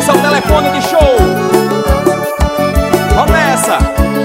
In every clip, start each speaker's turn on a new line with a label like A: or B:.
A: Esse é o telefone de show. Vamos nessa.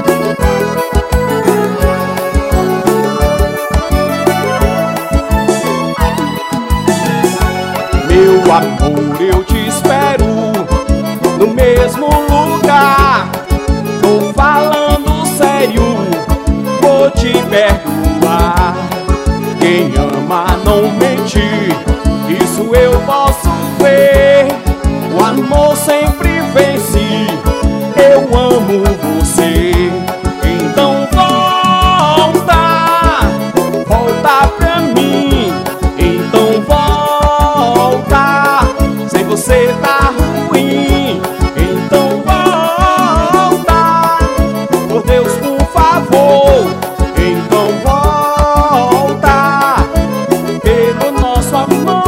A: Meu amor, eu te espero no mesmo lugar. Tô falando sério, vou te perdoar. Quem ama não mente, isso eu posso ver. O amor sempre vence, eu amo você. Então volta, volta pra mim. Então volta, sem você tá ruim. Então volta, por Deus, por favor. Então volta, pelo nosso amor.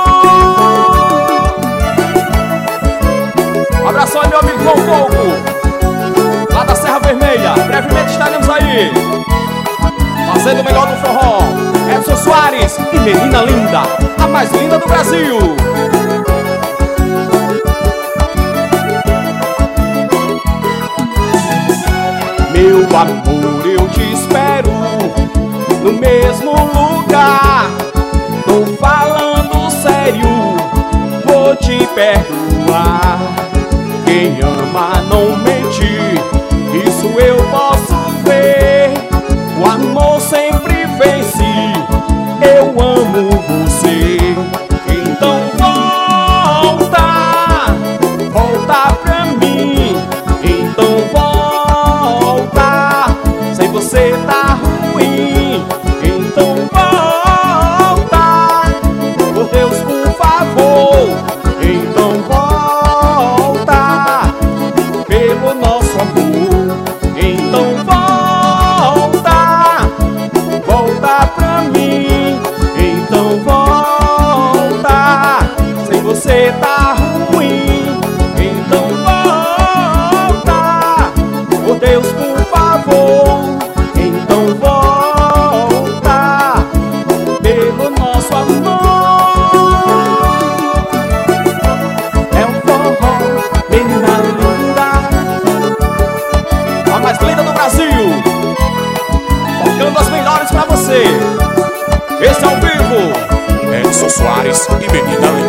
A: Um abração aí, meu amigo João Coco, lá da Serra Vermelha. Brevemente estaremos aí, fazendo o melhor do forró. Edson Soares e Menina Linda, a mais linda do Brasil. Meu amor, eu te espero no mesmo lugar. Tô falando sério, vou te perdoar. Quem ama não mente, isso eu posso ver. O amor sempre vence, eu amo você. Então volta, volta pra mim. Então volta, sem você tá ruim. Então volta, por Deus, por favor. Então volta, pelo nosso amor. Então volta, volta pra mim. Então volta, sem você tá ruim. Então volta, por Deus, por favor. Então volta, pelo nosso amor. É um forró, menina linda, a mais linda do Brasil, tocando as melhores pra você. Esse é ao vivo,
B: Edson Soares e Menina Linda.